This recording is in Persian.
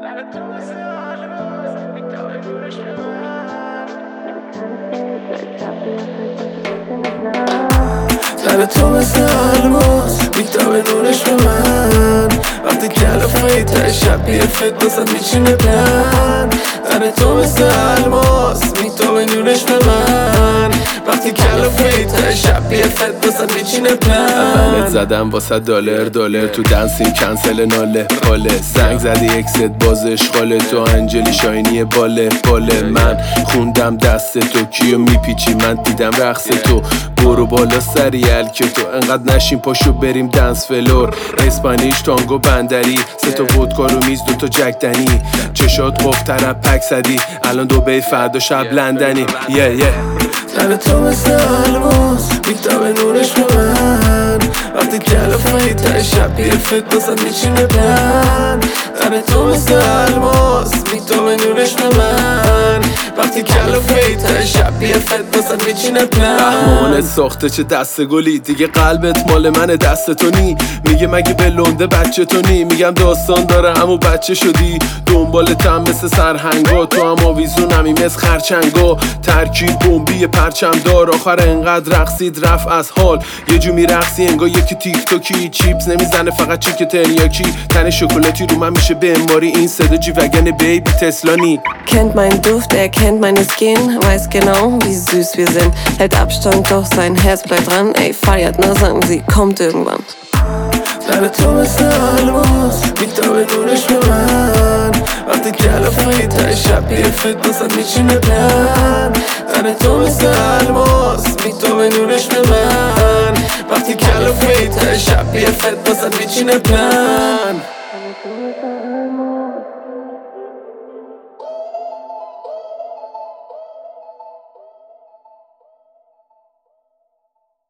لب تو مثل الماس میتابه نورش به من وقتی کلافه ته شب بیرفت بازد میچینه بلند لب تو مثل الماس میتابه نورش به من وقتی کلافه ته شب بیرفت بازد میچینه بلند اولت زدم واسه $، تو دنسیم کنسل ناله باله سنگ زدی اکست باز اشغاله تو انجلی شاینی باله من خوندم دست تو کیو میپیچی من دیدم رقص تو برو بالا سریع که تو انقدر نشین پاشو بریم دنس فلور اسپانیش تانگو بندری 3 تا ودکا رو میز 2 تا جک دنی چشات قف طرف پک زدی الان دبی فردا شب لندنی لب تو مثل الماس میتابه نورش به من وقتی کلافه ته شب بیرفت بازد میچینه بلند لب تو مثل الماس میتابه نورش به من وقتی کلافه ته شب بیرفت بازد میچینه بلند مامانت ساخته چه دست گلی دیگه قلبت مال من دست تو نی میگه مگه به لنده بچه تو نی میگم داستان داره امو بچه شدی دنبالتم مثل سرهنگا تو هم آویزونمی مثل خرچنگا ترکیب بمبی پرچم دار آخر انقدر رقصید رفت از حال یه جو میرقصی انگار یکی تیک توکی چیپس نمیزنه فقط چیک تریاکی تن شکلاتی رو من میشه به اماری این صدا جی وگن بیبی تسلانی Kennt meinen Duft, er kennt meine Skin, weiß genau, wie süß wir sind. Hält Abstand, doch sein Herz bleibt dran. Ey, feiert nur, sagen sie, kommt irgendwann. لب تو مثل الماس میتابه نورش به من وقتی کلافه ته شب بیرفت بازد میچینه بلند لب تو مثل الماس میتابه نورش به من وقتی کلافه ته شب بیرفت بازد میچینه بلند